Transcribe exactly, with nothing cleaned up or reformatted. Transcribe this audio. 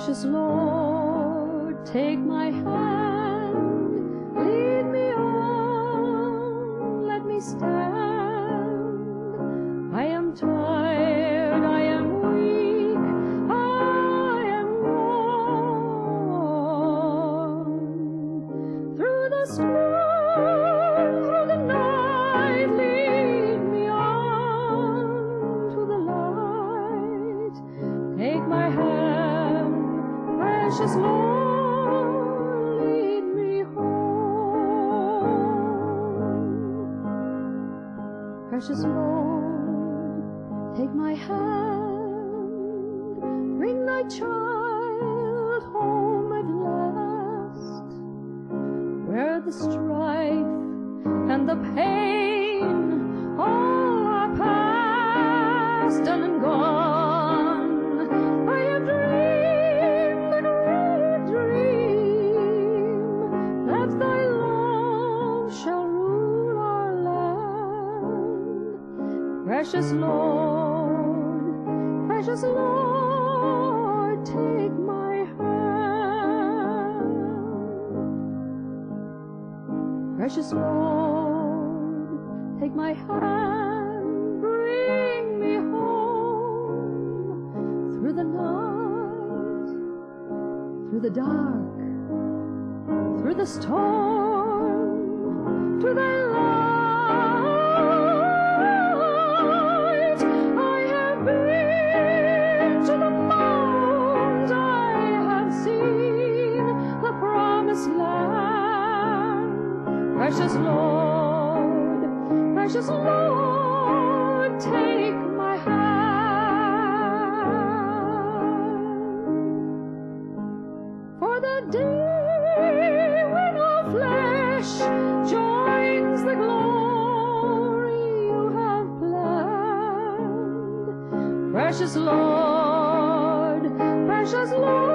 Precious Lord, take my hand, lead me on, let me stand. I am tired, I am weak, I am worn. Through the storm, through the night, lead me on to the light. Take my hand, precious Lord, lead me home. Precious Lord, take my hand, bring thy child home at last, where the strife and the pain all are past and gone. I have dreamed a great dream, that thy love shall rule our land. Precious Lord, precious Lord, take my hand. Precious Lord, take my hand, bring me home through the night, through the dark, through the storm, to thy light. I have been to the mountains, I have seen the promised land. Precious Lord, precious Lord, take my hand. For the day when all flesh joins the glory you have planned. Precious Lord, precious Lord,